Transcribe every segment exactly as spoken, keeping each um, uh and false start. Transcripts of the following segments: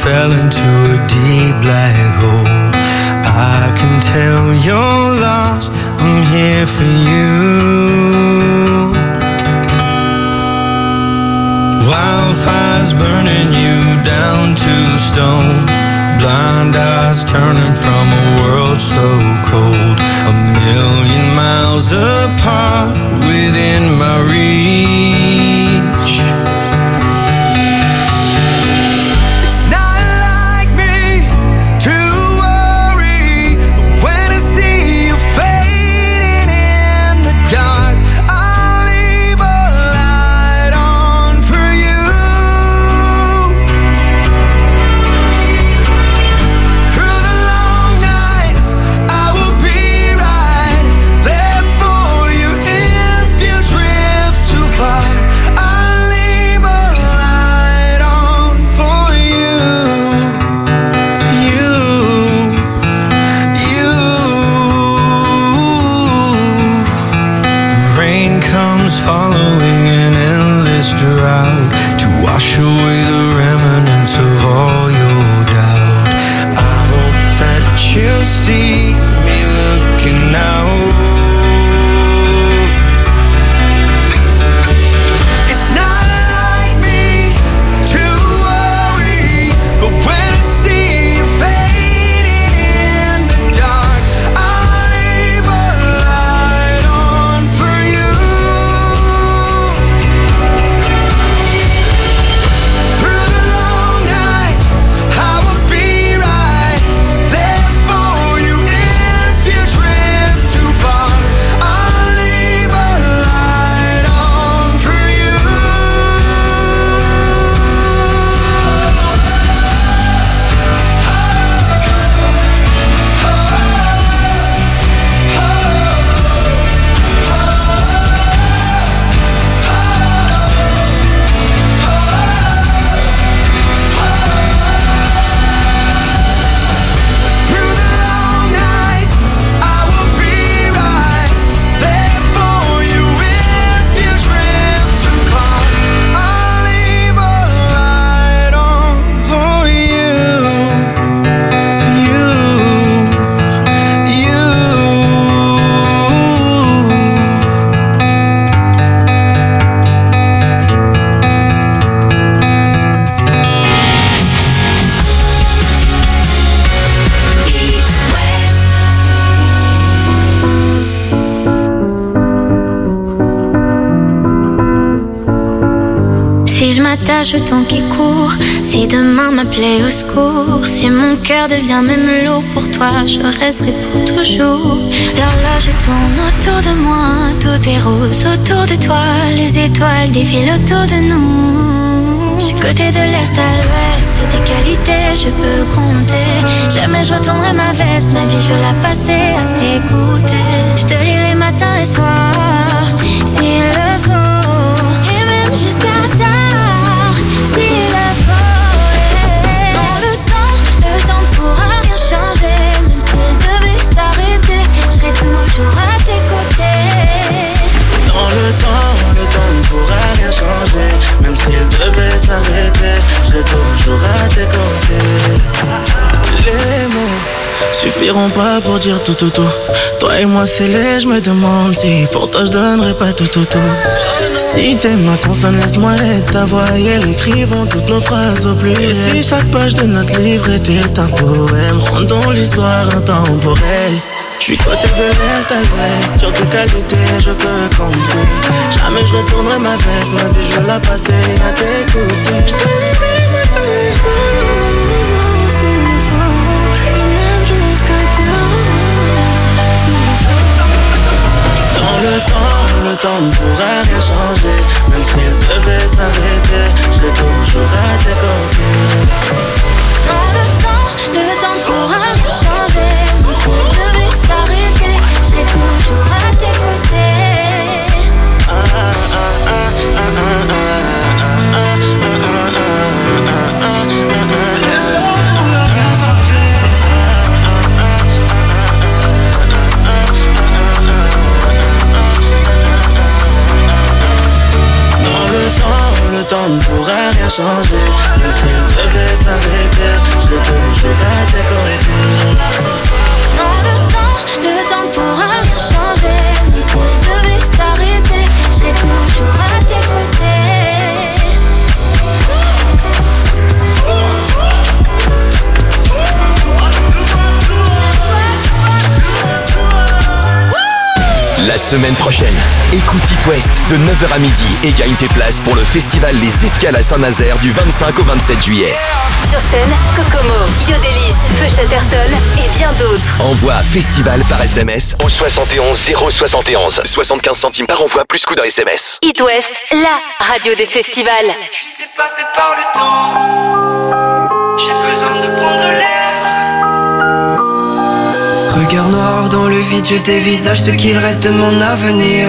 fell into a deep black hole. I can tell you're lost, I'm here for you. Wildfires burning you down to stone. Blind eyes turning from a world so cold. A million miles apart within my reach. It's not like me to worry, but when I see you fading in the dark, I'll leave a light on for you. Through the long nights, I will be right there for you. If you drift too far, I'll leave a light on for you. You, you. Rain comes following an endless drought to wash away the remnants of all your doubt. I hope that you see me looking out. It's not like me to worry, but when I see you fading in the dark, I'll leave a light on for you. Through the long nights, I will be right there for you. If you drift too far, I'll leave a light on for you. Through the long nights, I will be right there for you. If you drift too far, I'll leave a light on for you. You, you. Si je m'attache au temps qui court, si demain m'appelait au secours, si mon cœur devient même lourd pour toi, je resterai pour toujours. L'horloge tourne autour de moi, tout est rose autour de toi, les étoiles défilent autour de nous. Du côté de l'est à l'ouest, sur tes qualités je peux compter. Jamais je retournerai ma veste, ma vie je vais la passer à t'écouter. Je te lirai matin et soir, s'il le faut, et même jusqu'à tard, s'il le faut. Dans le temps, le temps ne pourra rien changer. Même s'il devait s'arrêter, je serai toujours à tes côtés. Dans le temps, le temps ne pourra rien changer. Même s'il devait s'arrêter, je serai toujours à tes côtés. Les mots suffiront pas pour dire tout tout tout. Toi et moi c'est laid, je me demande si pour toi je donnerais pas tout tout tout. Si tes mains consonnent, laisse-moi être ta voix et elles écrivont toutes nos phrases au plus. Et si chaque page de notre livre était un poème, rendons l'histoire intemporelle. Je suis côté de l'est à l'ouest, sur tes qualités je peux compter. Jamais je retournerai ma veste, ma vie je veux la passer à t'écouter. Je te lirai matin et soir, s'il le faut, et même jusqu'à tard, s'il le faut. Dans le temps, le temps ne pourra rien changer. Même s'il devait s'arrêter, je serai toujours à tes côtés. Dans le temps, le temps ne pourra rien changer. Même s'il devait s'arrêter, je serai toujours à tes côtés. Ah, ah, ah, ah, ah, ah, ah, ah, ah, ah, ah, le temps ne pourra rien changer. Même s'il devait s'arrêter, semaine prochaine. Écoute It West de neuf heures à midi et gagne tes places pour le festival Les Escales à Saint-Nazaire du vingt-cinq au vingt-sept juillet. Sur scène, Kokomo, Yodelis, Feuchat Ayrton et bien d'autres. Envoie festival par S M S au soixante et onze zéro soixante et onze. soixante-quinze centimes par envoi plus coût d'un S M S. It West, la radio des festivals. Je t'ai passé par le temps, j'ai besoin de prendre l'air. Regard noir dans le vide, je dévisage ce qu'il reste de mon avenir.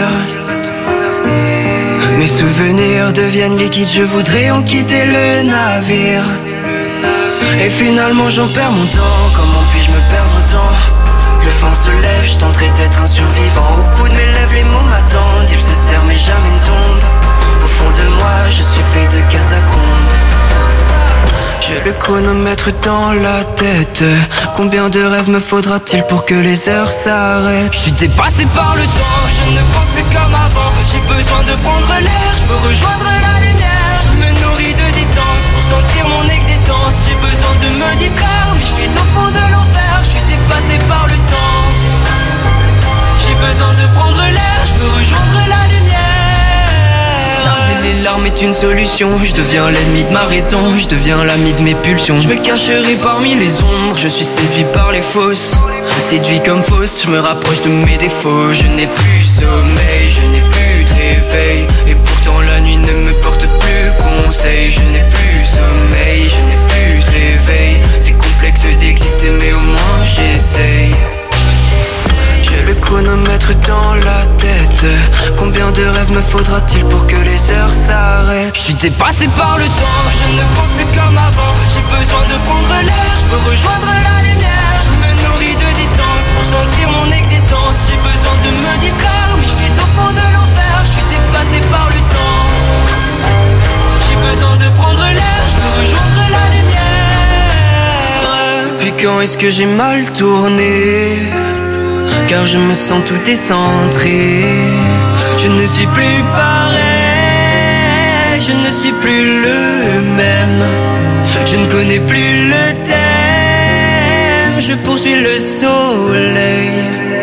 Mes souvenirs deviennent liquides, je voudrais en quitter le navire. Et finalement j'en perds mon temps, comment puis-je me perdre autant? Le vent se lève, je tenterai d'être un survivant. Au bout de mes lèvres, les mots m'attendent, ils se serrent mais jamais ne tombent. Au fond de moi, je suis fait de catacombes. J'ai le chronomètre dans la tête. Combien de rêves me faudra-t-il pour que les heures s'arrêtent? Je suis dépassé par le temps, je ne pense plus comme avant. J'ai besoin de prendre l'air, je veux rejoindre la lumière. Je me nourris de distance pour sentir mon existence. J'ai besoin de me distraire, mais je suis au fond de l'enfer. Je suis dépassé par le temps. J'ai besoin de prendre l'air, je veux rejoindre la lumière. Garder les larmes est une solution. Je deviens l'ennemi de ma raison, je deviens l'ami de mes pulsions. Je me cacherai parmi les ombres, je suis séduit par les fausses. Séduit comme fausse, je me rapproche de mes défauts. Je n'ai plus sommeil, je n'ai plus de réveil. Et pourtant la nuit ne me porte plus conseil. Je n'ai plus sommeil, je n'ai plus de réveil. C'est complexe d'exister mais au moins j'essaye. J'ai le chronomètre dans la tête. Combien de rêves me faudra-t-il pour que les heures s'arrêtent? Je suis dépassé par le temps, je ne pense plus comme avant. J'ai besoin de prendre l'air, je veux rejoindre la lumière. Je me nourris de distance pour sentir mon existence. J'ai besoin de me distraire, mais je suis au fond de l'enfer. Je suis dépassé par le temps. J'ai besoin de prendre l'air, je veux rejoindre la lumière. Depuis quand est-ce que j'ai mal tourné? Car je me sens tout décentré. Je ne suis plus pareil, je ne suis plus le même. Je ne connais plus le thème, je poursuis le soleil.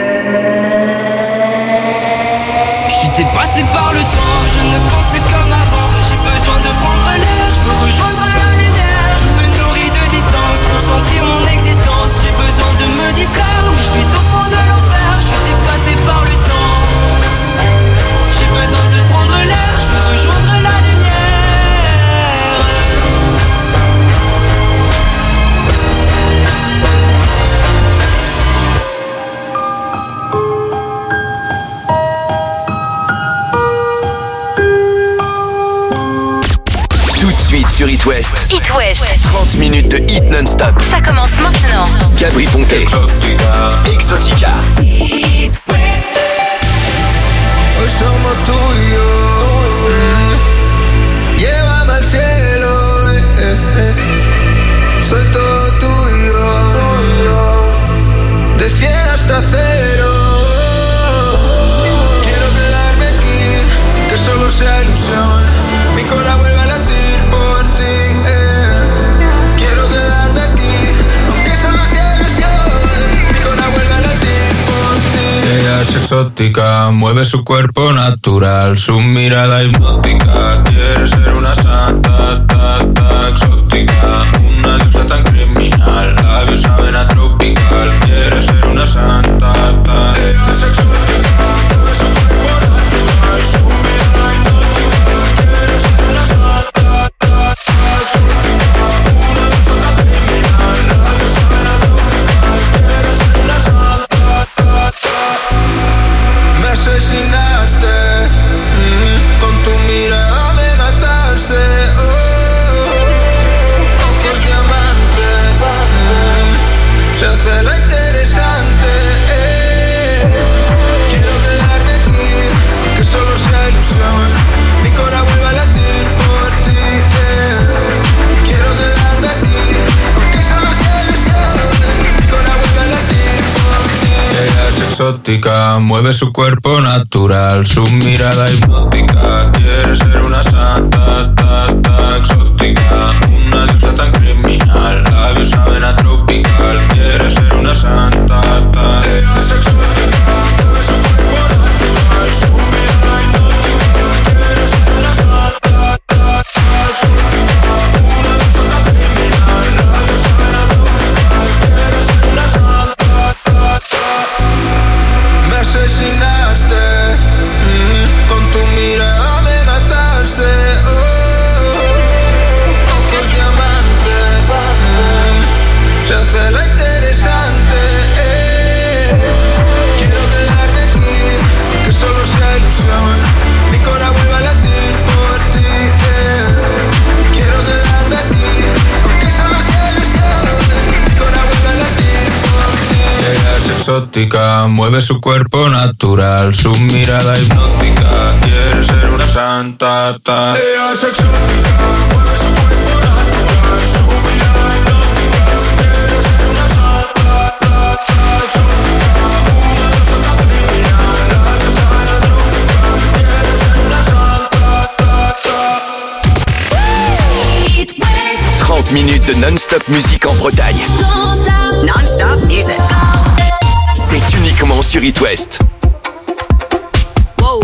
Je suis dépassé par le temps, je ne pense plus comme avant. J'ai besoin de prendre l'air, je veux rejoindre la lumière. Je me nourris de distance pour sentir mon existence. J'ai besoin de me distraire, mais je suis au fond de l'enfer. Je suis dépassé par le temps. J'ai besoin de prendre l'air, je veux rejoindre la lumière. Tout de suite sur It West. It West, trente minutes de hit non-stop. ça commence maintenant. Gabri Ponte. Exotica. Hoy somos tú y yo. Mm. Llévame al cielo, eh, eh, eh. Soy todo tuyo. De cien hasta cero. Quiero quedarme aquí, que solo sea ilusión. Mi corazón vuelve a latir por ti. Eh. Quiero quedarme aquí, aunque solo sea ilusión. Mi corazón vuelve a latir por ti. Ella es exótica, mueve su cuerpo natural, su mirada hipnótica. Quiere ser una santa, ta, ta, exótica. Una diosa tan criminal, labios saben a tropical. Quiere ser una santa, ta. Ella es exótica, mueve su cuerpo natural, su mirada hipnótica. Quiere ser una santa, ta, ta, exótica. Una diosa tan criminal, labios saben a tropical. Quiere ser una santa, ta, ta. Me asesinaste, mm, con tu mirada me mataste, oh. Ojos diamante, mm, se hace la interesante, eh. Quiero quedarme aquí, aunque solo sea ilusión. Mi corazón vuelve a latir por ti, eh. Quiero quedarme aquí, aunque solo sea ilusión. Mi corazón vuelve a latir por ti. Ella es exótica, mueve su cuerpo natural, su mirada hipnótica. Quiere ser una santa, ta, ta, exótica. Una diosa tan criminal, labios saben a tropical. Quiere ser una santa, ta. Ella es exótica, mueve su cuerpo natural. exótica, mueve su cuerpo natural, su mirada hipnótica, quiere ser una santa. Ta. Ella es exótica, mueve su cuerpo natural, su mirada hipnótica, quiere ser una santa. Ta, ta, exótica, una santa criminal, la diosa de la trópica, quiere ser una santa. Ta, ta. trente minutes de non-stop musique en Bretagne. Non-stop music. C'est uniquement sur It West. Wow.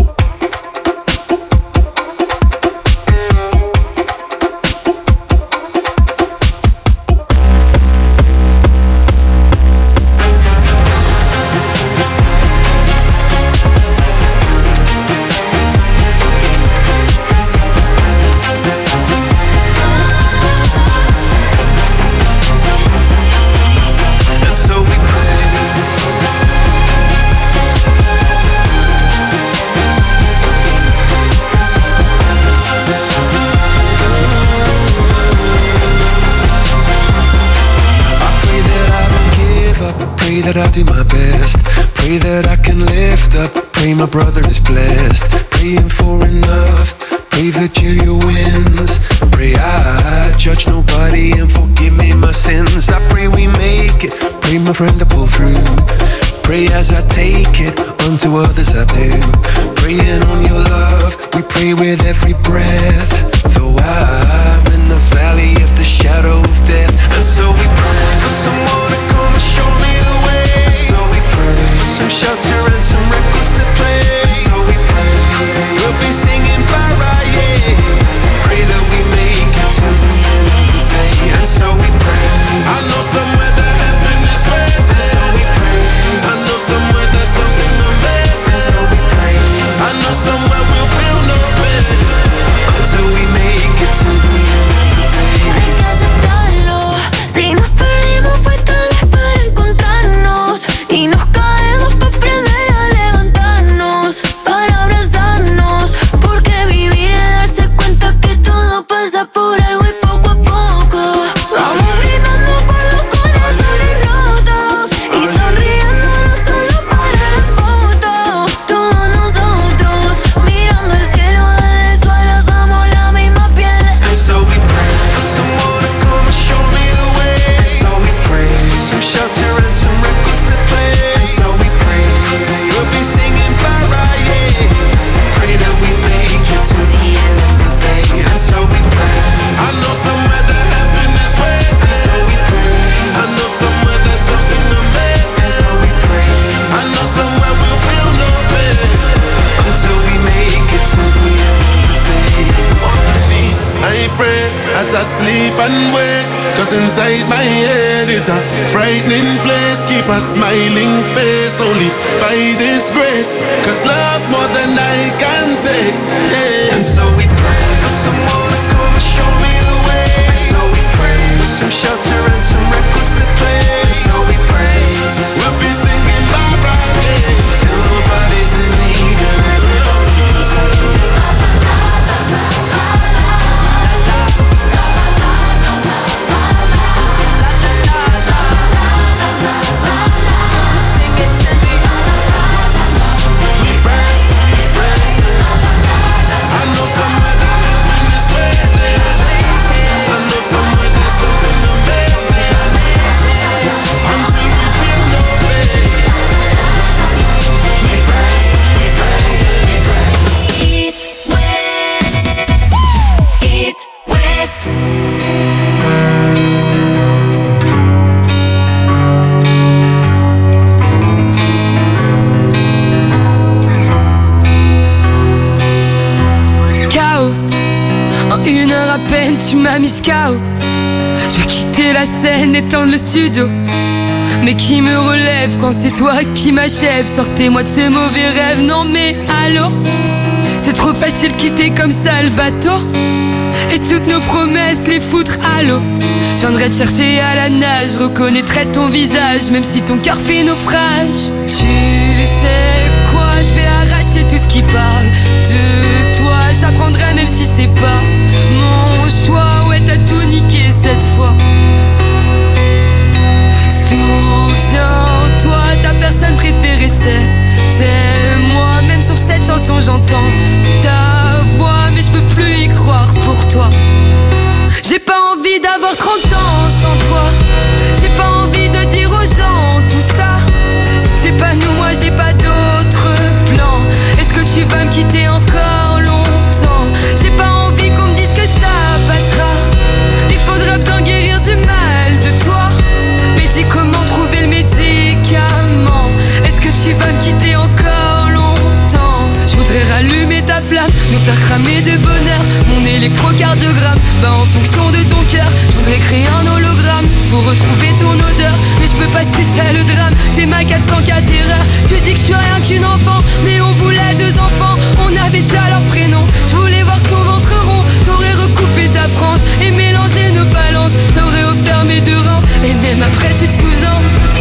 That I'll do my best. Pray that I can lift up. Pray my brother is blessed. Praying for enough. Pray that Julia wins. Pray I judge nobody and forgive me my sins. I pray we make it. Pray my friend to pull through. Pray as I take it. Unto others I do. Praying on your love. We pray with every breath. Though I'm in the valley of the shadow of death. And so we pray for someone to come and show me the way. And so we pray for some shelter and some records to play. And so we pray we'll be singing bye-bye, yeah. Pray that we make it to the end of the day. And so we pray I know somewhere that heaven is waiting. And so we pray I know somewhere there's something amazing. And so we pray I know somewhere we'll feel no pain until we make it to the end of the day. Hay que aceptarlo. Si nos perdimos fue tal vez para encontrarnos. Y nos caemos para aprender a levantarnos, para abrazarnos. Porque vivir es darse cuenta que todo pasa por algo y poco a poco vamos brindando por los corazones rotos y sonriendo no solo para la foto. Todos nosotros mirando el cielo desde el suelo somos la misma piel. And so we pray for someone to come and show me the way. And so we pray for some shelter and some records to play. And so we pray we'll be singing bye-bye, yeah. Pray that we make it to the end of the day. And so we pray I know somewhere that heaven is waiting. And so we pray I know somewhere there's something amazing. And so we pray I know somewhere we'll feel no pain until we make it to the end of the day. On my knees I pray as I sleep and wake, cause inside my head is a frightening place. Keep a smiling face only by this grace, cause love's more than I can take, yeah. And so we pray for someone to come and show me the way. And so we pray for some shelter and some records to play. And so we pray we'll be singing bye-bye, yeah, till nobody's in need and everybody's in. Sing it to me. We pray, we pray. I know somewhere that heaven is waiting. I know somewhere there's something amazing until we feel no pain. We pray, we pray, we pray. It West, It West. K O. En une heure à peine, tu m'as mis K O. Je vais quitter la scène, éteindre le studio. Mais qui me relève quand c'est toi qui m'achève? Sortez-moi de ce mauvais rêve, non mais allô? C'est trop facile de quitter comme ça le bateau et toutes nos promesses les foutre à l'eau. Je viendrai te chercher à la nage, reconnaîtrai ton visage même si ton cœur fait naufrage. Tu sais quoi, je vais arracher tout ce qui parle de toi. J'apprendrai même si c'est pas mon choix. Ouais, t'as tout niqué cette fois. Souviens-toi, ta personne j'entends ta voix, mais je peux plus y croire pour toi. J'ai pas envie d'avoir trente ans sans toi. J'ai pas envie de dire aux gens tout ça. Si c'est pas nous, moi j'ai pas d'autre plan. Est-ce que tu vas me quitter encore longtemps? J'ai pas envie qu'on me dise que ça passera. Il faudra bien guérir du mal de toi. Mais dis comment trouver le médicament. Est-ce que tu vas me quitter encore longtemps? Je voudrais rallumer ta flamme, nous faire cramer de bonheur. Mon électrocardiogramme, bah en fonction de ton cœur. Je voudrais créer un hologramme pour retrouver ton odeur. Mais je peux pas, c'est ça le drame. T'es ma quatre cent quatre erreurs. Tu dis que je suis rien qu'une enfant, mais on voulait deux enfants. On avait déjà leur prénom. Je voulais voir ton ventre rond. T'aurais recoupé ta frange et mélangé nos phalanges. T'aurais offert mes deux reins. Et même après tu te souviens.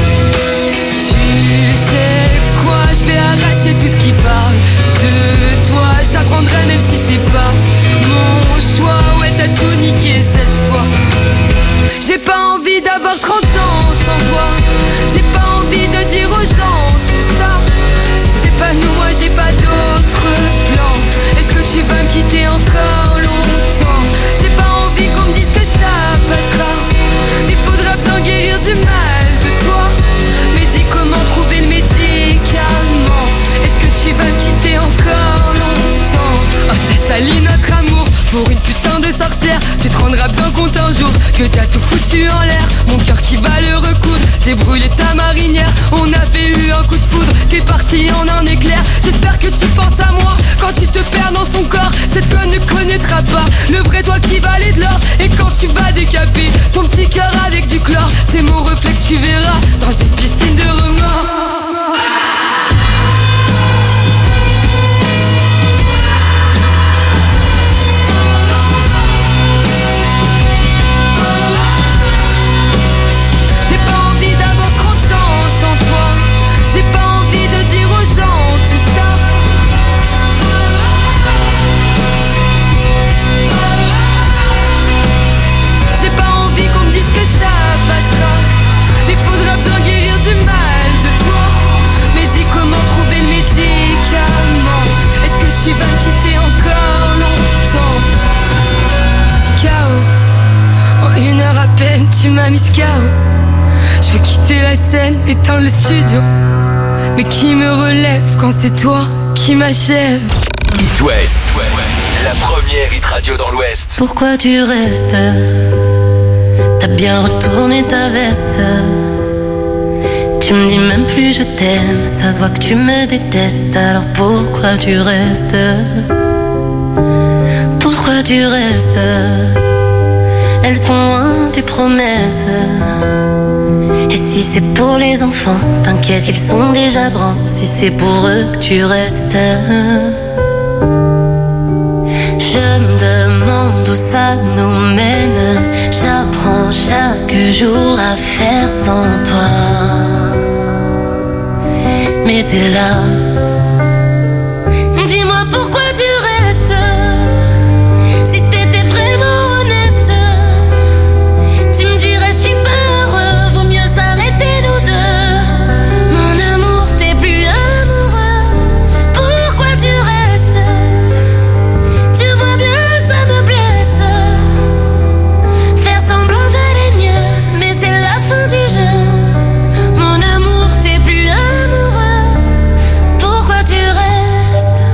Tu sais quoi, je vais arracher tout ce qui parle de toi. J'apprendrai même si c'est pas mon choix. Ouais, t'as tout niqué cette fois. J'ai pas envie d'avoir trente ans sans toi. J'ai pas envie de dire aux gens tout ça. Si c'est pas nous, moi j'ai pas d'autre plan. Est-ce que tu vas me quitter encore longtemps? J'ai pas envie qu'on me dise que ça passera. Il faudra bien guérir du mal de toi. Mais dis comment trouver le médicament. Est-ce que tu vas me quitter encore longtemps? Oh, t'as sali notre amour pour une putain de sorcière. Tu te rendras bien compte un jour que t'as tout foutu en l'air. Mon cœur qui va le recoudre. J'ai brûlé ta marinière. On avait eu un coup de foudre. T'es parti en un éclair. J'espère que tu penses à moi quand tu te perds dans son corps. Cette conne ne connaîtra pas le vrai toi qui valait de l'or. Et quand tu vas décaper ton petit cœur avec du chlore, c'est mon reflet que tu verras dans une piscine de remords. Tu vas me quitter encore longtemps. K O, en une heure à peine, tu m'as mis K O. Je veux quitter la scène, éteindre le studio. Mais qui me relève quand c'est toi qui m'achève? It West, la première hit radio dans l'Ouest. Pourquoi tu restes? T'as bien retourné ta veste. Tu me dis même plus je t'aime, ça se voit que tu me détestes. Alors pourquoi tu restes? Pourquoi tu restes? Elles sont loin tes promesses. Et si c'est pour les enfants, t'inquiète, ils sont déjà grands. Si c'est pour eux que tu restes, je me demande où ça nous mène. J'apprends chaque jour à faire sans toi. Mais t'es là. Dis-moi pourquoi tu restes. Si t'étais vraiment honnête, tu me dirais je suis pas heureux, vaut mieux s'arrêter nous deux. Mon amour, t'es plus amoureux. Pourquoi tu restes? Tu vois bien que ça me blesse. Faire semblant d'aller mieux, mais c'est la fin du jeu. Mon amour, t'es plus amoureux. Pourquoi tu restes?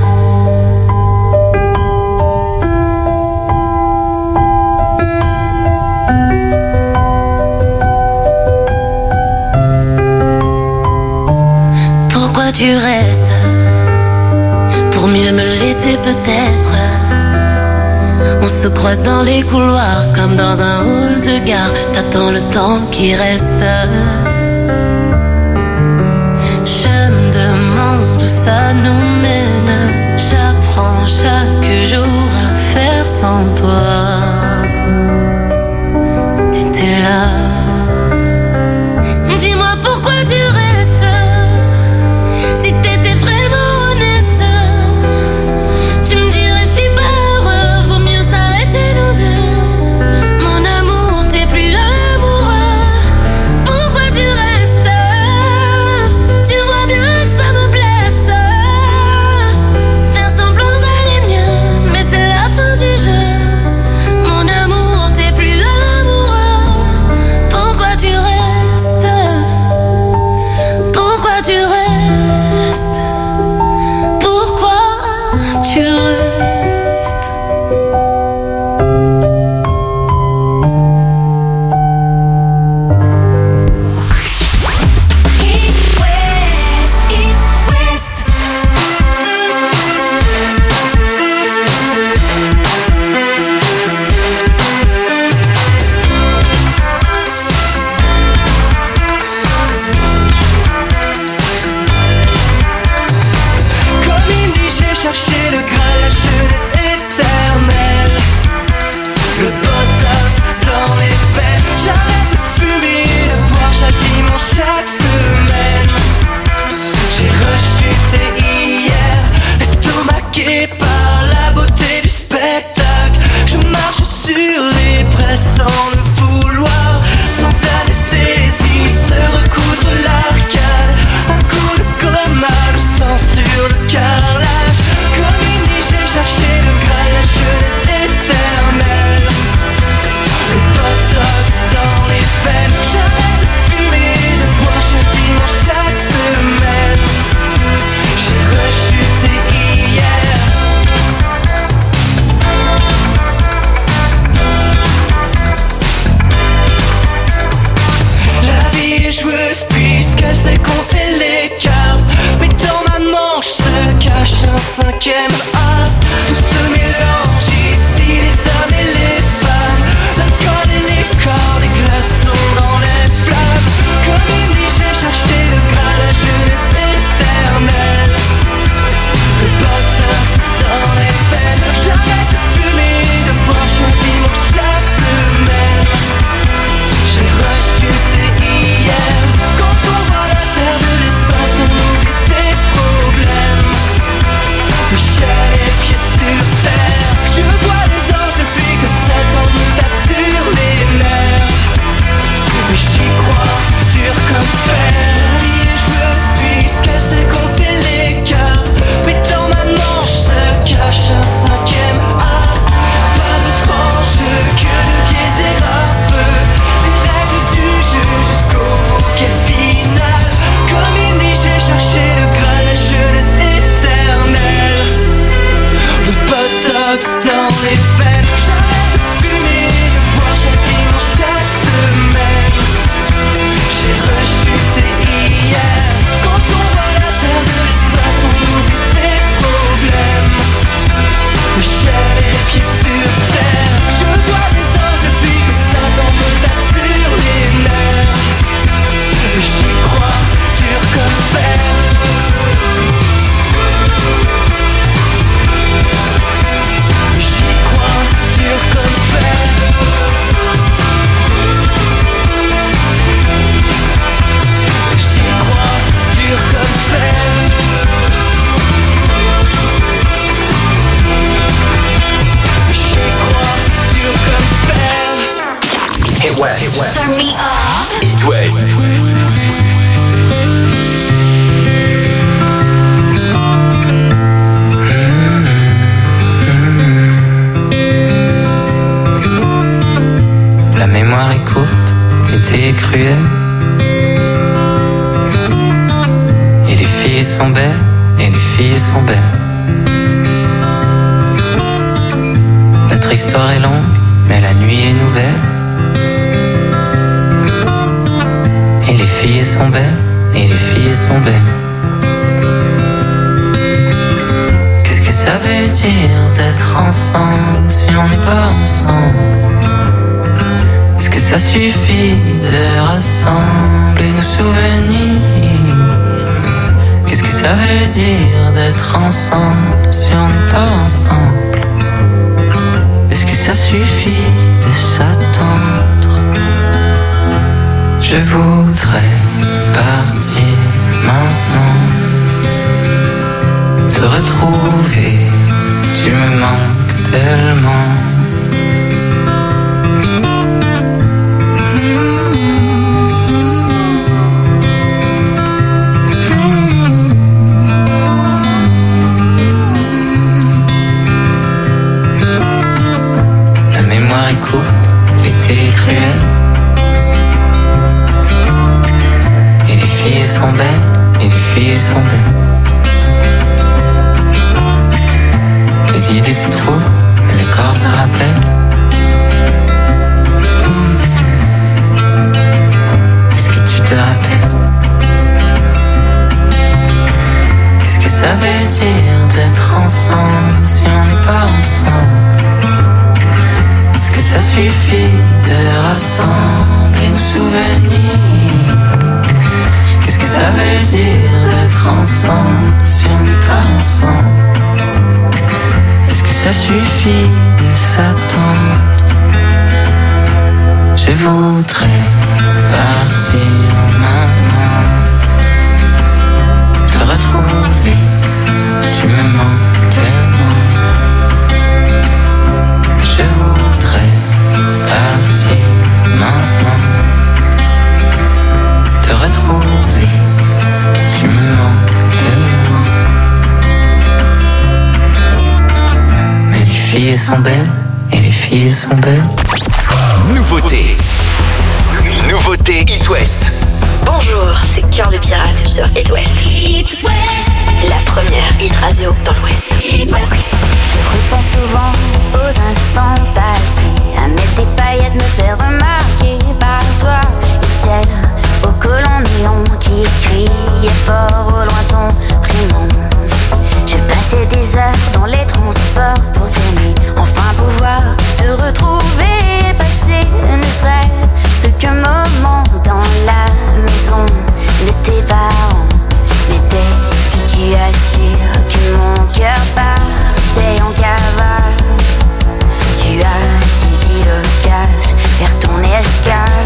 Pourquoi tu restes? Pour mieux me laisser peut-être. On se croise dans les couloirs comme dans un hall de gare. T'attends le temps qui reste. Je me demande où ça nous mène. J'apprends chaque jour à faire sans toi. Et t'es là. Dis-moi pourquoi tu restes. Si t'étais vraiment honnête, tu me dirais je suis pas heureux, vaut mieux s'arrêter nous deux. Mon amour, t'es plus amoureux. Pourquoi tu sont belles et les filles sont belles. Notre histoire est longue, mais la nuit est nouvelle. Et les filles sont belles, et les filles sont belles. Qu'est-ce que ça veut dire d'être ensemble si on n'est pas ensemble? Est-ce que ça suffit de rassembler nos souvenirs? Qu'est-ce que ça veut dire d'être ensemble si on n'est pas ensemble? Est-ce que ça suffit de s'attendre? Je voudrais partir maintenant, te retrouver, tu me manques tellement. La mémoire est courte, l'été est cruel. Et les filles sont belles, et les filles sont belles. Les idées se trouvent, mais le corps se rappelle. Est-ce que tu te rappelles? Qu'est-ce que ça veut dire d'être ensemble si on n'est pas ensemble? Est-ce que ça suffit de rassembler nos souvenirs? Qu'est-ce que ça veut dire d'être ensemble si on n'est pas ensemble? Est-ce que ça suffit de s'attendre? Je voudrais partir maintenant, te retrouver, tu me manques tellement. Je voudrais partir maintenant, te retrouver, tu me manques tellement. Mais les filles sont belles, et les filles sont belles. Nouveauté. Nouveauté It West. Bonjour, c'est Cœur de Pirate sur It West. It West, la première hit radio dans l'Ouest. It West. Je repense souvent aux instants passés, à mettre des paillettes, me faire remarquer par toi. Et celle au collant néon qui criait fort au loin ton prénom. Je passais des heures dans les transports pour t'aimer, enfin pouvoir te retrouver, passer ne serait-ce qu'un moment dans la maison de tes parents. Mais dès que tu assures que mon cœur partait en cavale, tu as saisi l'occasion, faire ton escale.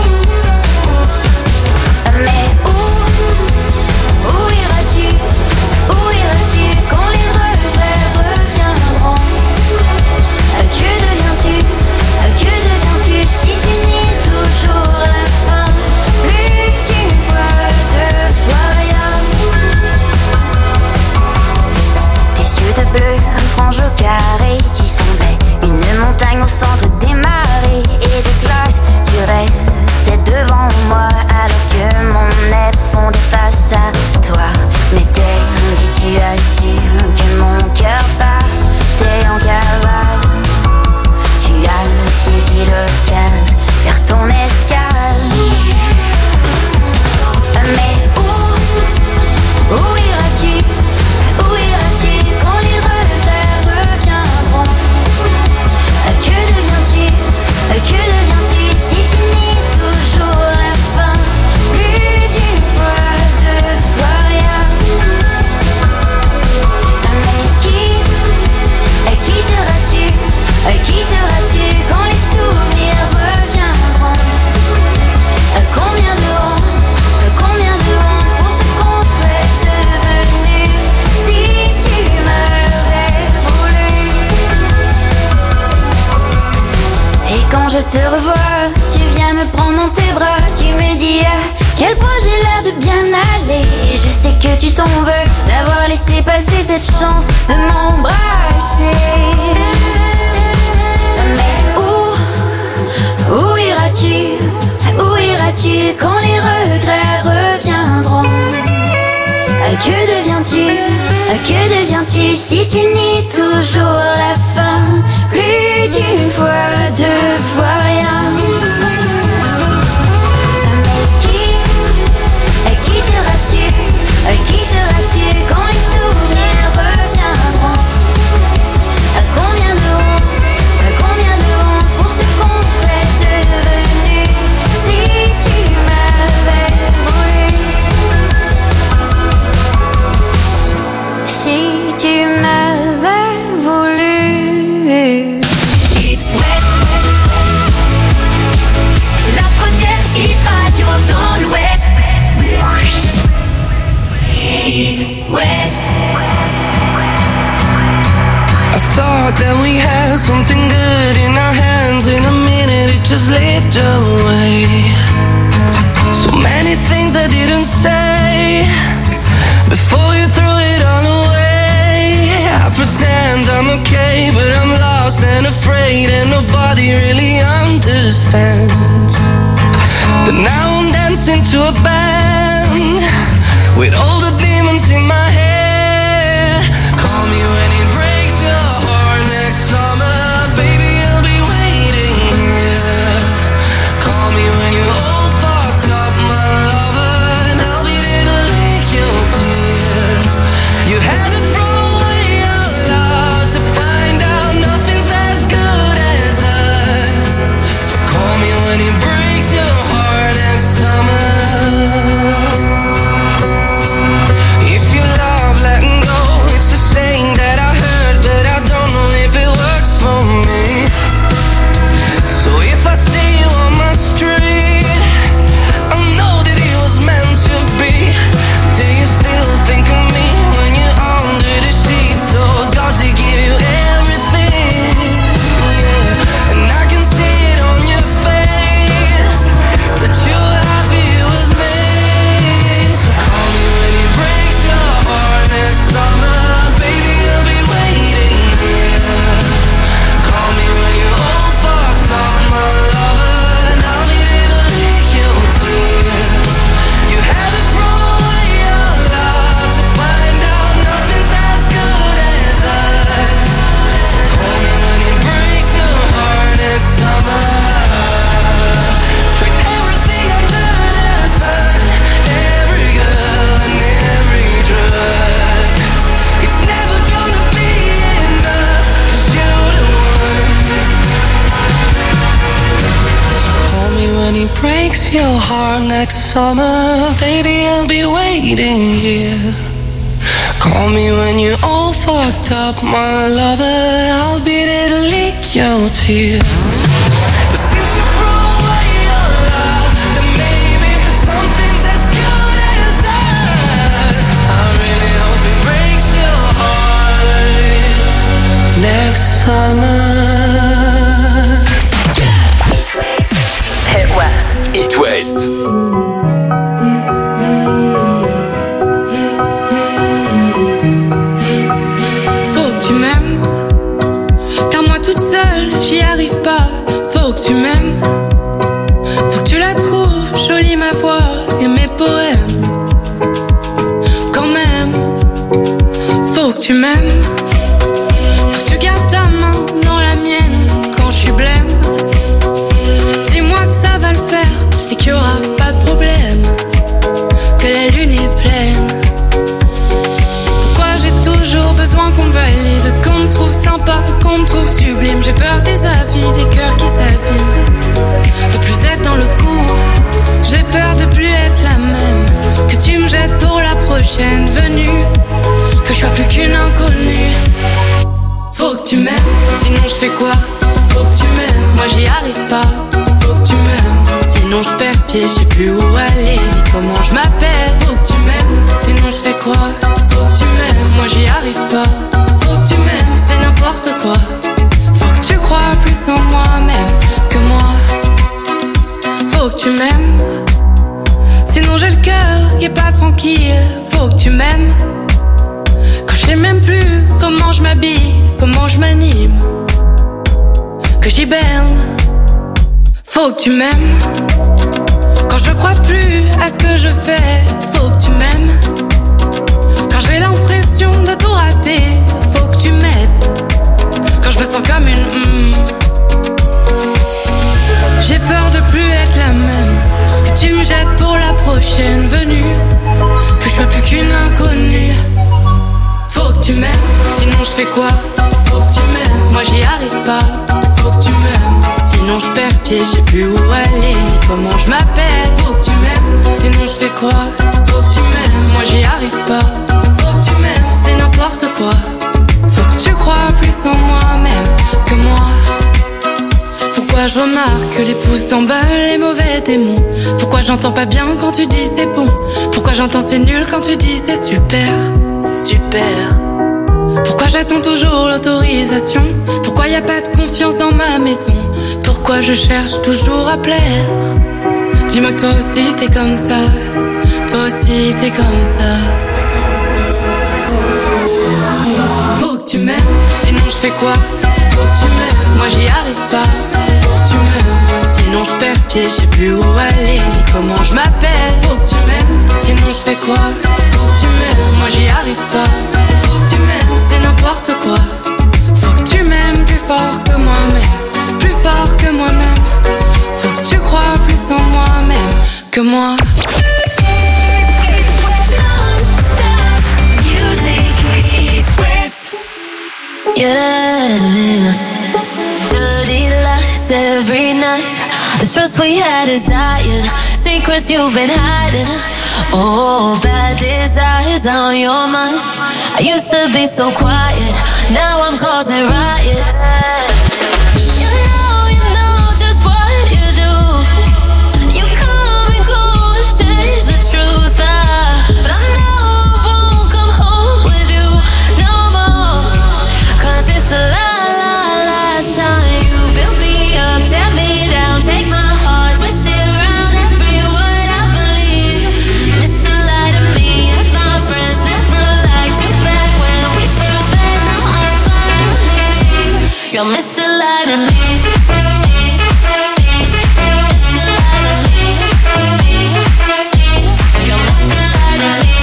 Mais où, où iras-tu, où iras-tu quand les regrets reviendront? Que deviens-tu, que deviens-tu si tu nies toujours la fin? Plus tu vois deux fois rien. Tes yeux de bleu, frange au carré, tu semblais une montagne au centre des marées et des glaces. Tu restais devant moi alors que mon être fondait face à toi. Mais dès que tu assures que mon cœur partait en cavale, tu as saisi l'occasion, faire ton escale. Mais où, où iras-tu, où iras-tu quand les regrets reviendront? Que deviens-tu, que deviens-tu si tu nies toujours la fin? Plus d'une fois, deux fois rien. Mais qui, qui seras-tu, qui seras-tu quand les souvenirs reviendront? Combien de honte, combien de honte pour ce qu'on serait devenu si tu m'avais voulu. Et quand je te revois, tu viens me prendre dans tes bras, tu me dis à quel point j'ai l'air de bien aller. Et je sais que tu t'en veux d'avoir laissé passer cette chance de m'embrasser. Mais où, où iras-tu, où iras-tu quand les regrets reviendront? Que deviens menti si tu nies toujours la fin? Plus d'une fois, deux fois rien. Mais qui, qui seras-tu? Qui seras-tu quand les souvenirs reviendront? Combien de honte, combien de honte pour ce qu'on serait devenu si tu m'avais voulu. Si tu m'avais voulu. Hit West, la première hit radio dans l'Ouest. Hit West. I thought that we had something good in our hands. In a minute it just slipped away. So many things I didn't say before you threw it all away. I pretend I'm okay, but I'm lost and afraid, and nobody really understands. But now I'm dancing to a band with all the demons in my head. Call me when it breaks your heart next summer, baby, I'll be waiting here. Call me when you're all fucked up, my lover, and I'll be there to lick your tears. You had to throw away our love to find out nothing's as good as us. So call me when it breaks your heart next summer. If you love letting go, it's a saying that I heard, but I don't know if it works for me. So if I see you on my street, I know that it was meant to be. Do you still think of me when you're under the sheets? Or does it give you everything? Yeah. And I can see it on your face that you're happy with me. So call me when it breaks your heart next summer, baby, I'll be waiting here. Call me when you're all fucked up, my lover, and I'll be there to lick your tears. You had to throw away your love to find out nothing's as good as us. So call me when it breaks your heart next summer. Put everything under the sun, every girl and every drug. It's never gonna be enough, 'cause you're the one. Call me when he breaks your heart next summer, baby, I'll be waiting here. Call me when you're all fucked up, my lover, I'll be there to lick your tears. But since you threw away your love, then maybe something's as good as us. I really hope it breaks your heart next summer. Hit West. Hit West. Faut que tu m'aimes, car moi toute seule j'y arrive pas. Faut que tu m'aimes, faut que tu la trouves jolie ma voix et mes poèmes. Quand même, faut que tu m'aimes, faut que tu gardes ta main dans la mienne quand je suis blême. Dis-moi que ça va le faire et qu'il y aura pas de problème, que la lune est pleine. Pourquoi j'ai toujours besoin qu'on me valide, qu'on me trouve sympa, qu'on me trouve sublime? J'ai peur des avis, des cœurs qui s'abîment, de plus être dans le coup. J'ai peur de plus être la même, que tu me jettes pour la prochaine venue, que je sois plus qu'une inconnue. Faut que tu m'aimes, sinon je fais quoi? Faut que tu m'aimes, moi j'y arrive pas. Faut que tu m'aimes, sinon je perds pied, je sais plus où aller ni comment je m'appelle. Faut que tu m'aimes, sinon je fais quoi? Faut que tu m'aimes, moi j'y arrive pas. Faut que tu m'aimes, c'est n'importe quoi. Faut que tu crois plus en moi-même que moi. Faut que tu m'aimes, sinon j'ai le cœur qui est pas tranquille. Faut que tu m'aimes, quand je sais même plus comment je m'habille, comment je m'anime, que j'hiberne. Faut que tu m'aimes, quand je crois plus à ce que je fais. Faut que tu m'aimes, quand j'ai l'impression de tout rater. sens comme une mm. J'ai peur de plus être la même, que tu me jettes pour la prochaine venue, que je sois plus qu'une inconnue. Faut que tu m'aimes, sinon je fais quoi? Faut que tu m'aimes, moi j'y arrive pas. Faut que tu m'aimes, sinon je perds pied, j'ai plus où aller ni comment je m'appelle. Faut que tu m'aimes, sinon je fais quoi? Faut que tu m'aimes, moi j'y arrive pas. Faut que tu m'aimes, c'est n'importe quoi. Faut que tu crois plus en moi-même que moi. Pourquoi je remarque que les pouces s'emballent, les mauvais démons? Pourquoi j'entends pas bien quand tu dis c'est bon? Pourquoi j'entends c'est nul quand tu dis c'est super? C'est super. Pourquoi j'attends toujours l'autorisation? Pourquoi y a pas de confiance dans ma maison? Pourquoi je cherche toujours à plaire? Dis-moi que toi aussi t'es comme ça. Toi aussi t'es comme ça. Faut que tu m'aimes, sinon je fais quoi? Faut que tu m'aimes, moi j'y arrive pas. Faut que tu m'aimes, sinon je perds pied, je sais plus où aller ni comment je m'appelle. Faut que tu m'aimes, sinon je fais quoi? Faut que tu m'aimes, moi j'y arrive pas. Faut que tu m'aimes, c'est n'importe quoi. Faut que tu m'aimes plus fort que moi-même, plus fort que moi-même. Faut que tu crois plus en moi-même que moi. Yeah, dirty lies every night. The trust we had is dying. Secrets you've been hiding. Oh, bad desires on your mind. I used to be so quiet. Now I'm causing riots. You know, you know just what you do. You come and go and change the truth. Ah, but I know I won't come home with you no more. Cause it's the la la last time you built me up, tear me down, take my heart, twist it around every word I believe. Mister Lie to me and my friends never liked you back when we first met. Now I'm finally you're Mister Lie to me. Mister Lie to me. You're Mister Lie to me.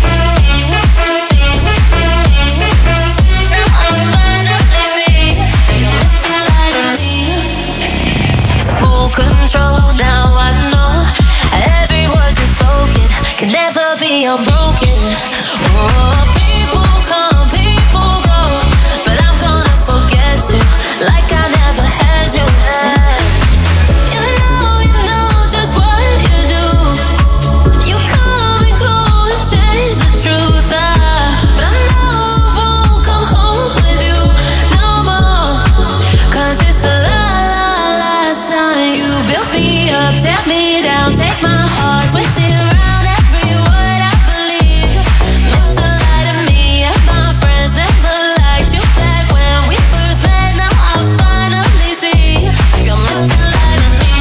Now I'm finally you're Mister Lie to me. Full control, now I know every word you spoken can never be unbroken. Oh, people come, people go, but I'm gonna forget you like I never had you. You know, you know just what you do. You come and go and change the truth. Ah, but I know I won't come home with you no more. Cause it's the la la last time you built me up, tear me down, take my heart, twist it around every word I believe. Mister Lie to me and my friends never liked you back when we first met. Now I finally see you're Mister Lie to me.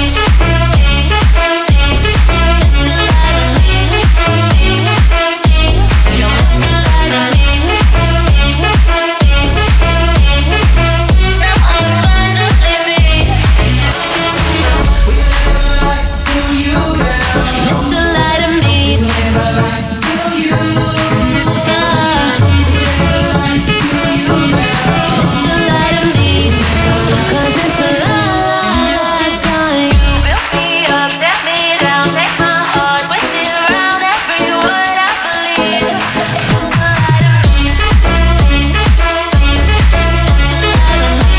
Mister Lie to me. You're Mister Lie to me. Now I'm finally Mister Lie to me. Never lied to you. Mister Lie to me. Cause it's the la la last time you built me up, tear me down, take my heart, twist it around every word I believe. Mister Lie to me. Mister Lie to me.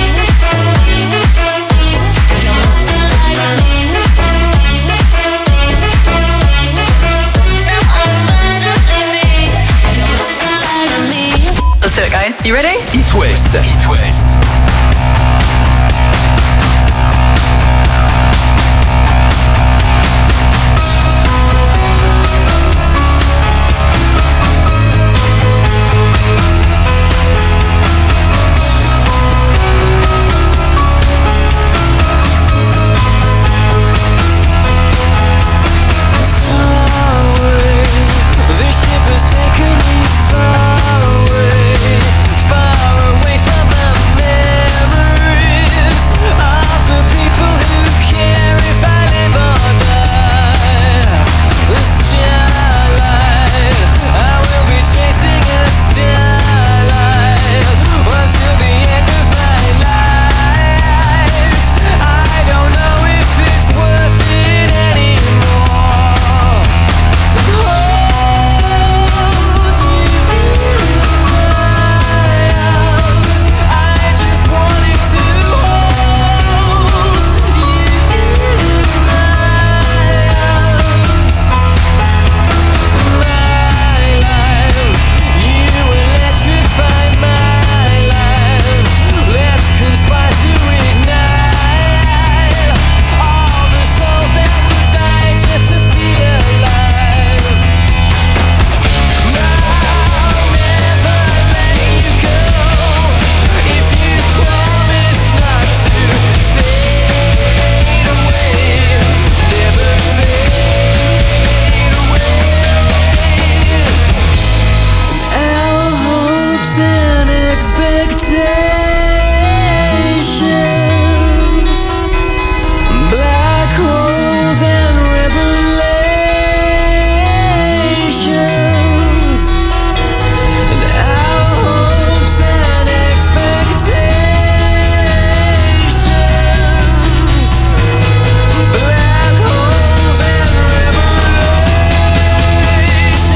You're Mister Lie to me. Let's do it, guys. You ready? It West. It West. This ship has taken me far away, far away from my man. expectations, black holes and revelations, and our hopes and expectations, black holes and revelations.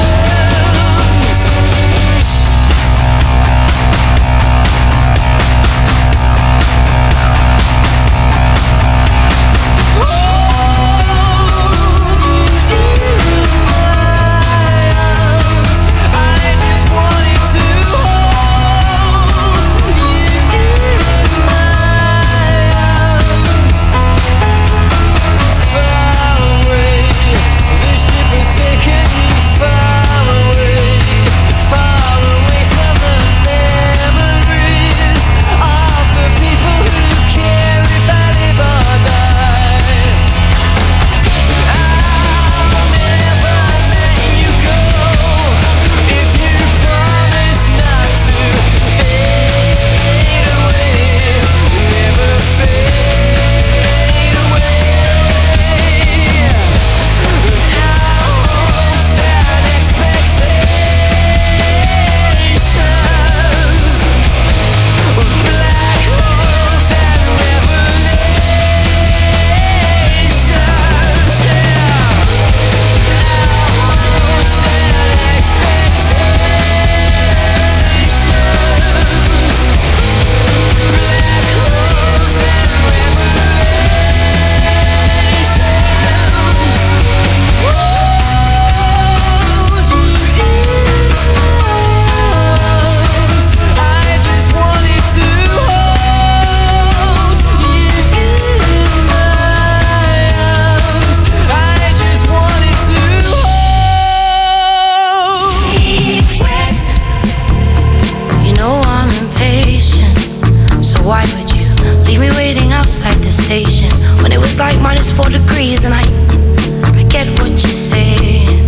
When it was like minus four degrees, and I, I get what you're saying.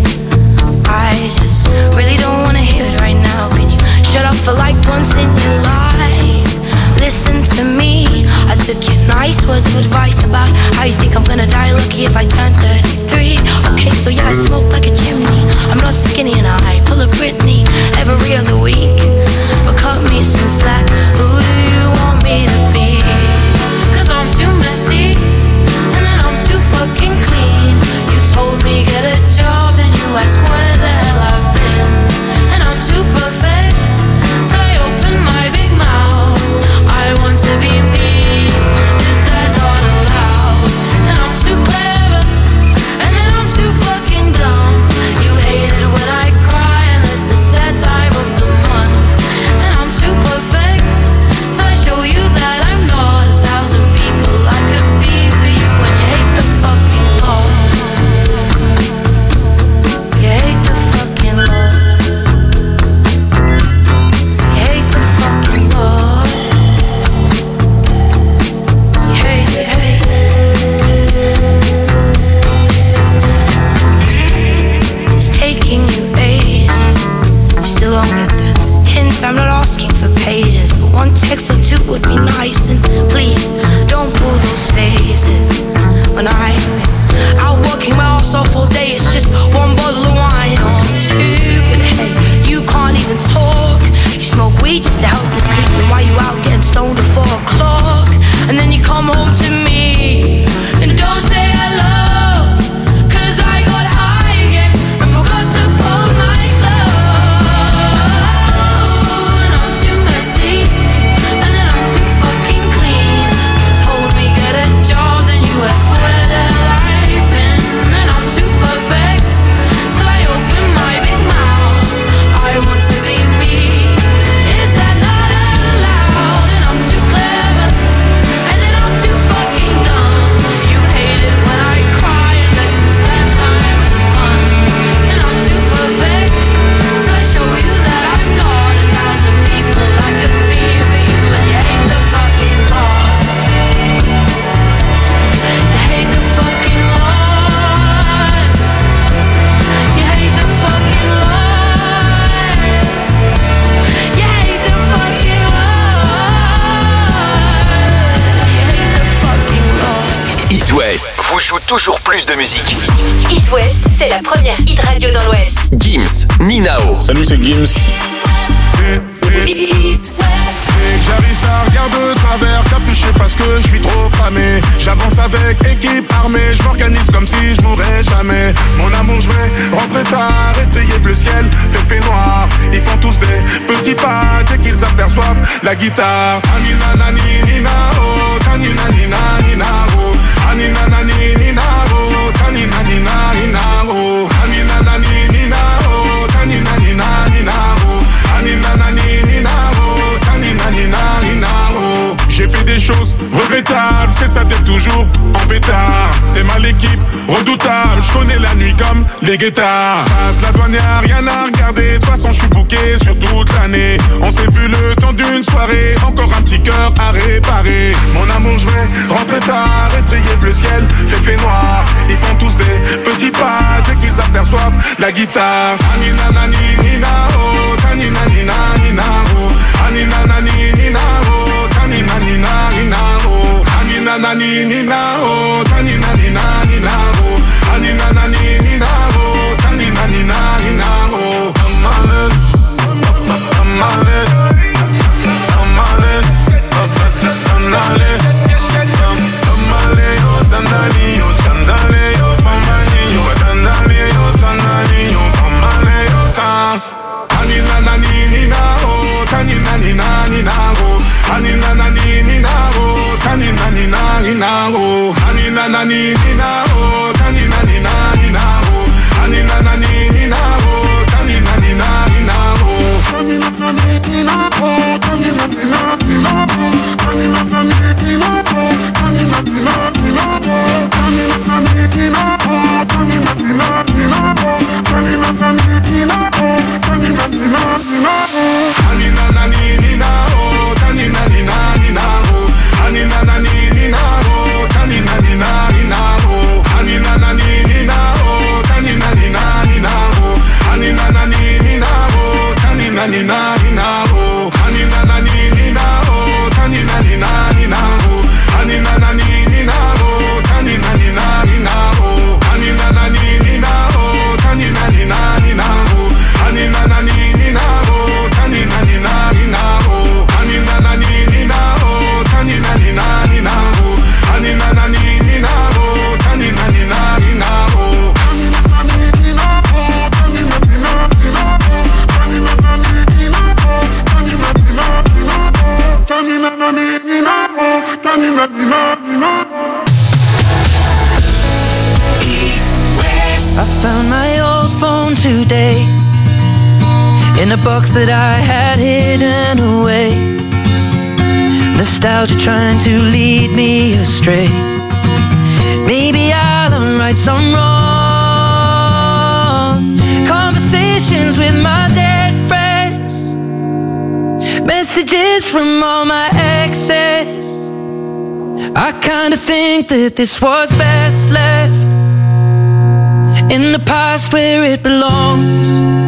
I just really don't wanna hear it right now. Can you shut up for like once in your life? Listen to me. I took your nice words of advice about how you think I'm gonna die lucky if I turn thirty-three. Okay, so yeah, I smoke like a chimney. I'm not skinny and I pull a Britney every other week. But cut me some slack. Who do you want me to be? Cause I'm too messy, and then I'm too fucking clean. You told me get a job, and you asked where the hell I've been. And I'm too perfect, till I open my big mouth. I want to be me, is that not allowed? And I'm too clever, and then I'm too fucking dumb. You hate it when I cry, and this is that time of the month. And I'm too perfect, till I show you that I'm not a thousand people I could be for you. When you hate the fucking Lord, you hate the fucking Lord, you hate the fucking Lord, you hate, you hate. It's taking you ages, you still don't get the hint. I'm not asking for pages, but one text or two would be nice. And please, don't pull those phases. When I've been out working my ass off all day, it's just one bottle of wine or two. But hey, you can't even talk. You smoke weed just to help you sleep. Then why you out getting stoned at four o'clock? And then you come home to me and don't say hello, cause I got high again and forgot to fold my clothes. And I'm too messy, and then I'm too fucking clean. You told me get a job, then you asked where the hell I've been. And I'm too perfect, till I open my big vous joue toujours plus de musique. It West, c'est la première hit radio dans l'Ouest. Gims, Ninao. Salut, c'est Gims. J'arrive, ça regarde de travers, capuché parce que je suis trop cramé. J'avance avec équipe armée, je m'organise comme si je mourrais jamais. Mon amour, je vais rentrer tard, étrier bleu ciel, fait fait noir. Ils font tous des petits pas dès qu'ils aperçoivent la guitare. Anina nani nina oh, tanina nina nina oh, anina nani nina oh, tanina nina nina oh, anina nani nina oh, tanina nina nina oh, anina nani nina oh, tanina nina nina oh. J'ai fait des choses regrettables, c'est ça t'es toujours en pétard. T'es mal équipe, redoutable, je connais la nuit comme les guettards. Passe la douane, y'a rien à regarder, de toute façon je suis booké sur toute l'année. On s'est vu le temps d'une soirée, encore un petit cœur à réparer. Mon amour, je vais rentrer tard, étrier bleu ciel, fait fait noir. Ils font tous des petits pas dès qu'ils aperçoivent la guitare. Anina nani nina oh, tanina nina nina oh, anina nani nina oh, tanina nina nina oh, anina nani nina oh, tanina nina nina oh, anina nani nina oh, tanina nina nina oh. Amale, amale, amale, amale, amale, yo dandali, yo sandale, yo famani, yo dandali, yo dandali, yo famale, yo tan. Anina nani nina oh, tanina nina nina oh, anina nani nina oh, tanina nina nina oh, anina nani nina oh, tanina nina nina oh, anina nani nina oh, tanina nina nina oh, tanina nani nina oh, tanina nina nina oh, tanina nani nina oh, tanina nina nina oh, tanina nani nina oh, tanina nina nina oh, tanina nani nina oh, tanina nina nina oh, anina nani nina oh, tanina nina nina oh, anina nani nina oh, tanina nina nina oh, anina nani nina oh, tanina nina nina oh, anina nani nina oh, tanina nina nina oh, anina nani nina oh, tanina nina nina oh, anina nani nina oh, tanina nina nina oh, anina nani nina oh, tanina nina nina oh, anina nani nina oh, tanina nina nina oh, anina nani nina oh, tanina nina nina oh, anina nani nina oh, tanina nina nina oh, anina nani nina oh, tanina nina nina oh, anina nani nina oh, tanina nina nina oh, tanina nani nina oh, tanina nina nina oh. I found my old phone today in a box that I had hidden away. Nostalgia trying to lead me astray. Maybe I'll unwrite some wrong conversations with my dead friends, messages from all my exes. I kinda think that this was best left in the past where it belongs.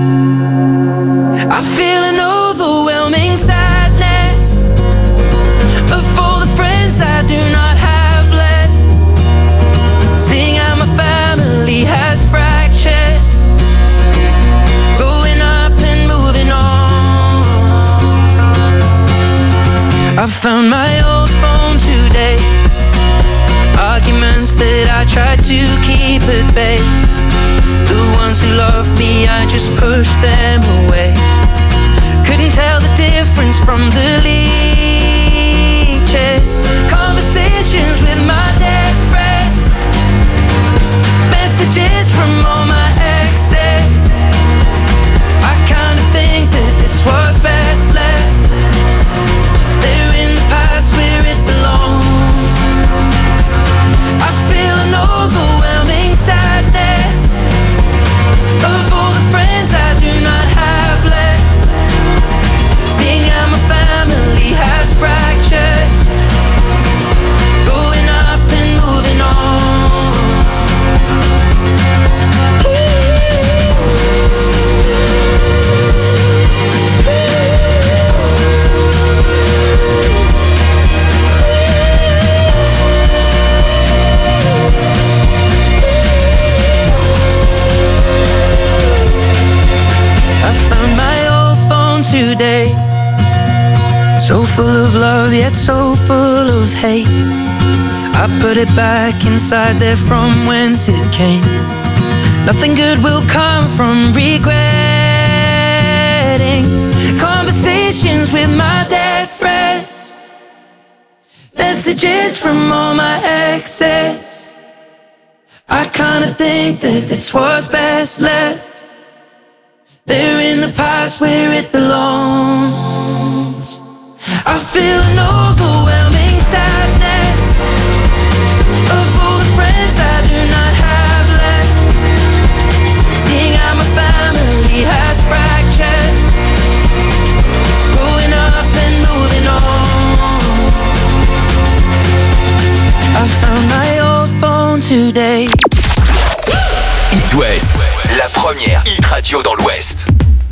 I feel an overwhelming sadness of all the friends I do not have left, seeing how my family has fractured, growing up and moving on. I found my old phone today, arguments that I tried to keep at bay. The ones who loved me, I just pushed them away. Couldn't tell the difference from the leeches. Conversations with my dead friends, messages from all my exes. I kinda think that this was best left there in the past where it belongs. I feel an overwhelming sadness of all the friends I do not have left. today. So full of love, yet so full of hate. I put it back inside there from whence it came. Nothing good will come from regretting conversations with my dead friends, messages from all my exes. I kinda think that this was best left there in the past where it belongs. I feel an overwhelming sadness of all the friends I do not have left, seeing how my family has fractured, growing up and moving on. I found my old phone today. It West, la première hit radio dans l'Ouest.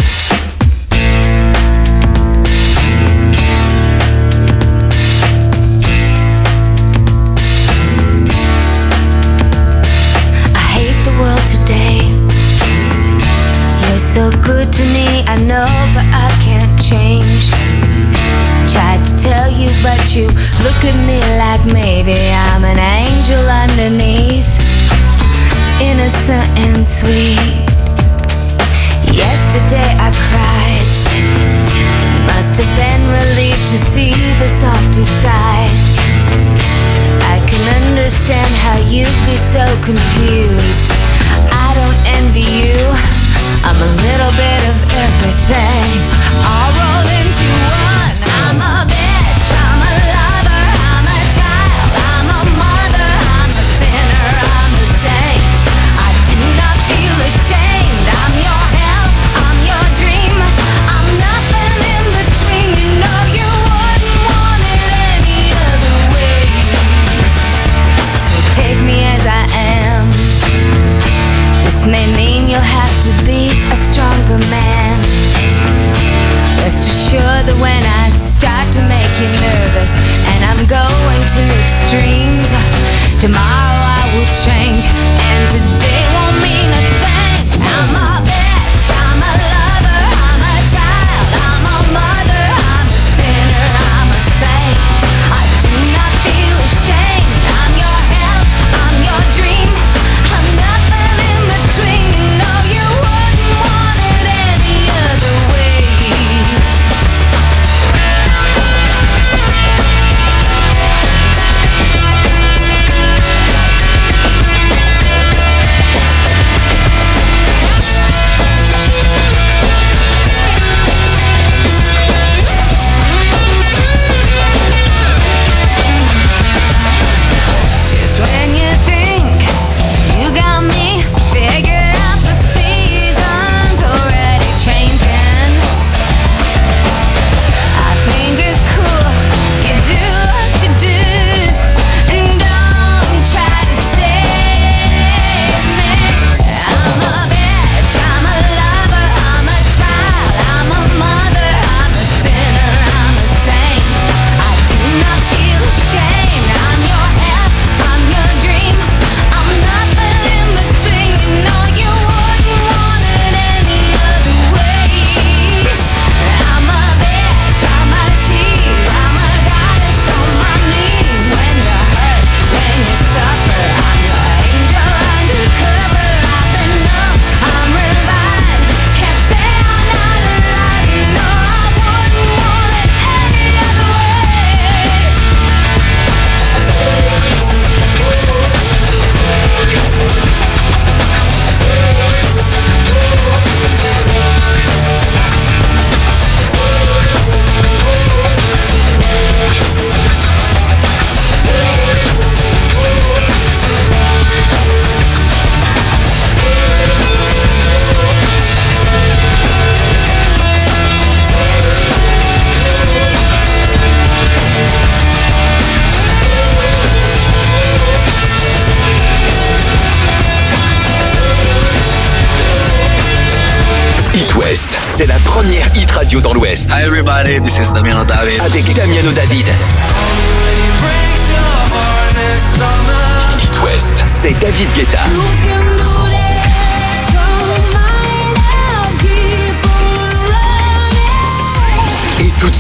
So good to me, I know, but I can't change. Tried to tell you, but you look at me like maybe I'm an angel underneath, innocent and sweet. Yesterday I cried, must have been relieved to see the softer side. I can understand how you'd be so confused. I don't envy you, I'm a little bit of everything, all rolled into one. I'm a bitch, I'm a lover, I'm a child, I'm a mother, I'm a sinner, I'm a saint. I do not feel ashamed. I'm your hell, I'm your dream, I'm nothing in between. You know you wouldn't want it any other way. So take me as I am. This may mean you'll have to be a stronger man. Rest assured that when I start to make you nervous and I'm going to extremes, tomorrow I will change and today won't mean a thing. I'm a bitch, I'm a lover, I'm a child, I'm a mother, I'm a sinner, I'm a saint. I do not feel ashamed. I'm your hell, I'm your dream, I'm nothing in between. You know you wouldn't want it any other way. Just when you think you got me figured out, the season's already changing. I think it's cool you do what you do, and don't try to save me. I'm a bitch, I'm a lover, I'm a child, I'm a mother, I'm a sinner, I'm a saint. I do not feel ashamed. I'm your hell, I'm your dream, I'm nothing in between. You know you wouldn't want it any other way. I'm a bitch, I'm a tease, I'm a goddess on my knees. When you hurt, when you suffer, I'm your angel undercover. I've been numb, I'm revived, can't say I'm not alive. You know I wouldn't want it any other way. It West, c'est la première hit radio dans l'Ouest. Hi everybody, this is Damiano David. Avec Damiano David. It West, c'est David Guetta.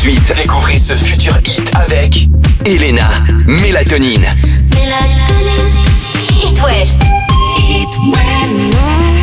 suite, découvrez ce futur hit avec Elena, Mélatonine. Mélatonine. It West. It West.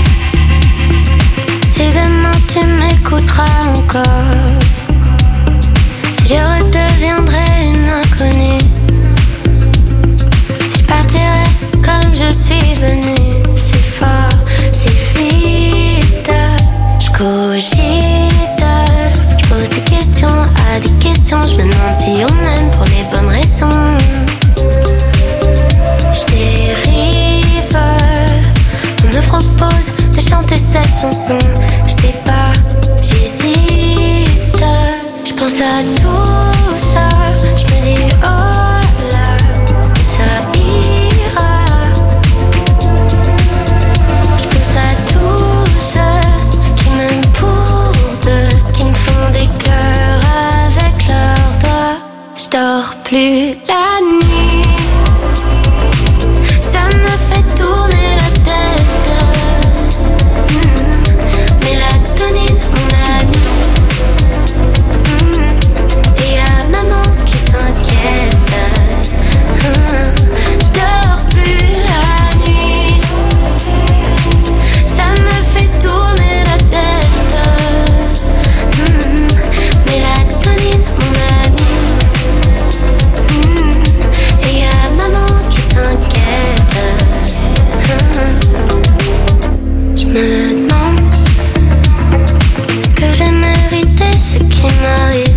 Si demain tu m'écouteras encore, si je redeviendrai une inconnue, si je partirai comme je suis venue, c'est fort, c'est vite, je cogite, je pose des questions à des questions, je me demande si on aime pour les bonnes raisons. Je dérive, on me propose de chanter cette chanson, je sais pas, j'hésite, je pense à tout ça, je me dis oh là, ça ira. Je pense à tous ceux qui m'aiment pour deux, qui me font des cœurs avec leurs doigts. Je dors plus la nuit, ça me fait tourner la tête. Mmh. Mélatonine, mon amie. Mmh. Et y'a maman qui s'inquiète. Mmh. Je dors plus la nuit, ça me fait tourner la tête. Mmh. Mélatonine, mon amie. Mmh. Et y'a maman qui s'inquiète. Mmh. Je me demande, est-ce que j'ai mérité ce qui m'arrive?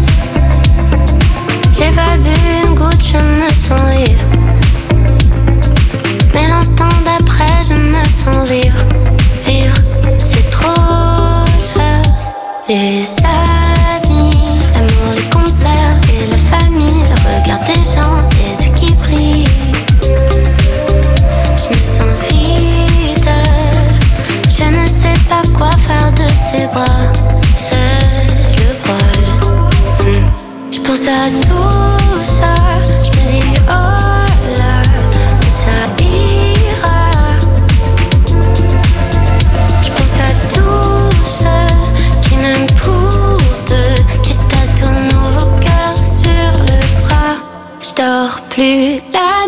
J'ai pas bu une goutte, je me sens vivre. Mais l'instant d'après, je me sens vivre. Vivre, c'est trop là. Les amis, l'amour, les concerts et la famille, le regard des gens, les yeux qui brillent. Je me sens vide, je ne sais pas quoi faire de ces bras. C'est le bol. Hum. Je pense à tout ça, je me dis oh là, ça ira. Je pense à tous ceux qui m'aiment pour deux, qui se tâtonnent vos cœurs sur le bras. Je dors plus la